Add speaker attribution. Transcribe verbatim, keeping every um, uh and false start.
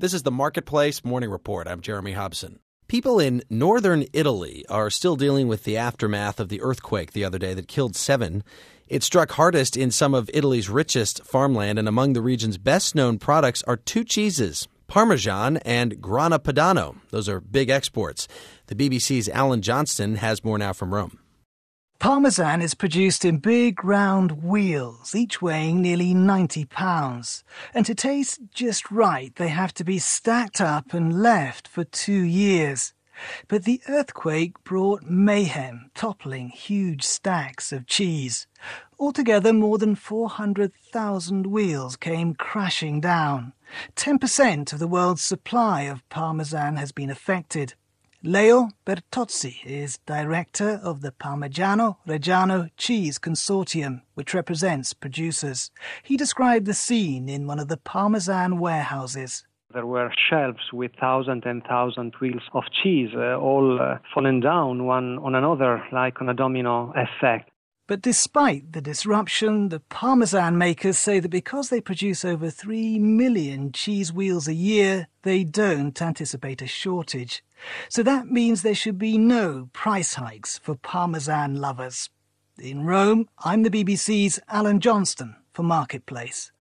Speaker 1: This is the Marketplace Morning Report. I'm Jeremy Hobson. People in northern Italy are still dealing with the aftermath of the earthquake the other day that killed seven. It struck hardest in some of Italy's richest farmland, and among the region's best-known products are two cheeses, Parmesan and Grana Padano. Those are big exports. The B B C's Alan Johnston has more now from Rome.
Speaker 2: Parmesan is produced in big round wheels, each weighing nearly ninety pounds. And to taste just right, they have to be stacked up and left for two years. But the earthquake brought mayhem, toppling huge stacks of cheese. Altogether, more than four hundred thousand wheels came crashing down. ten percent of the world's supply of Parmesan has been affected. Leo Bertozzi is director of the Parmigiano Reggiano Cheese Consortium, which represents producers. He described the scene in one of the Parmesan warehouses.
Speaker 3: There were shelves with thousands and thousands of wheels of cheese, uh, all uh, falling down one on another like on a domino effect.
Speaker 2: But despite the disruption, the Parmesan makers say that because they produce over three million cheese wheels a year, they don't anticipate a shortage. So that means there should be no price hikes for Parmesan lovers. In Rome, I'm the B B C's Alan Johnston for Marketplace.